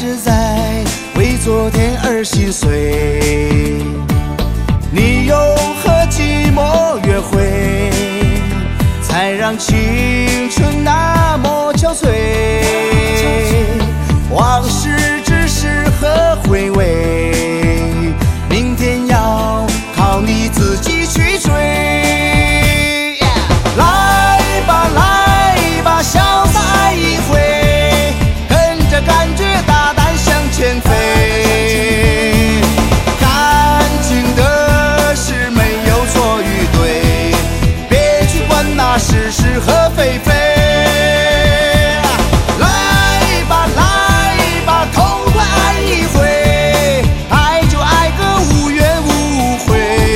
是在为昨天而心碎。你又和寂寞约会，才让青春那么憔悴。往事只适合回味，明天要靠你自己去追。来吧来吧，潇洒爱一回，跟着感觉大胆向前飞。感情的事没有错与对，别去管那是是和非非。来吧来吧，痛快爱一回，爱就爱个无怨无悔，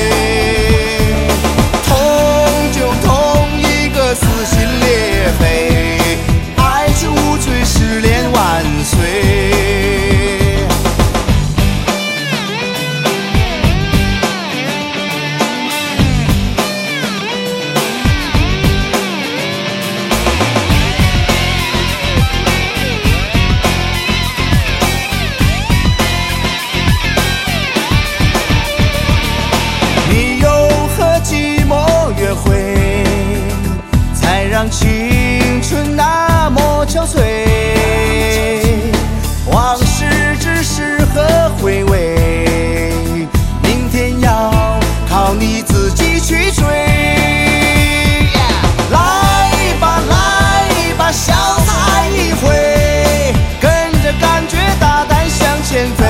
痛就痛一个撕心裂肺，爱是无罪，失恋万岁。你又和寂寞约会，才让青春那么憔悴。往事只适合回味，明天要靠你自己去追。来吧来吧，潇洒爱一回，跟着感觉大胆向前飞。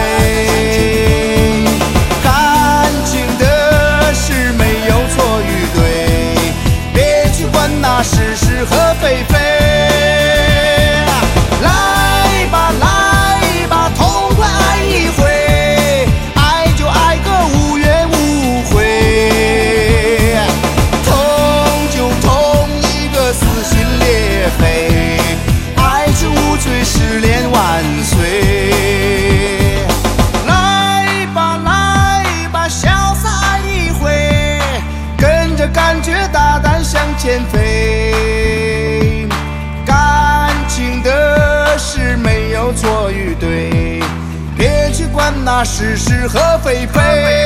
感情的事没有错与对，别去管那是是和非非。来吧来吧，痛快爱一回，爱就爱个无怨无悔，痛就痛一个撕心裂肺，爱是无罪，失恋万岁。来吧来吧，潇洒爱一回，跟着感觉大胆向前飞。感情的事没有错与对，别去管那是是和非非。